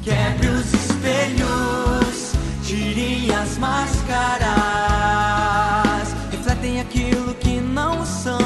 Quebre os espelhos, tirem as máscaras, refletem aquilo que não são.